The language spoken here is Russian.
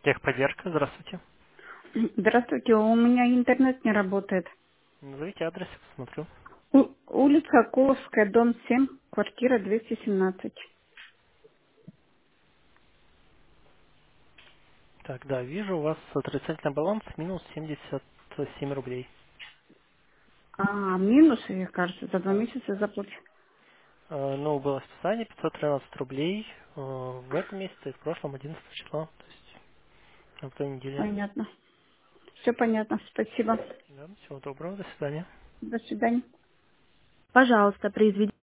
Техподдержка, здравствуйте. Здравствуйте, у меня интернет не работает. Назовите адрес, я посмотрю. Улица Коловская, дом 7, квартира 217. Так, да, вижу, у вас отрицательный баланс, минус 77 рублей. Минус, я, кажется, за 2 Да. месяца заплачу. Ну, было списание 513 рублей в этом месяце и в прошлом 11 числа, то есть на той неделе. Понятно. Все понятно. Спасибо. Да, всего доброго, до свидания. До свидания. Пожалуйста, произведите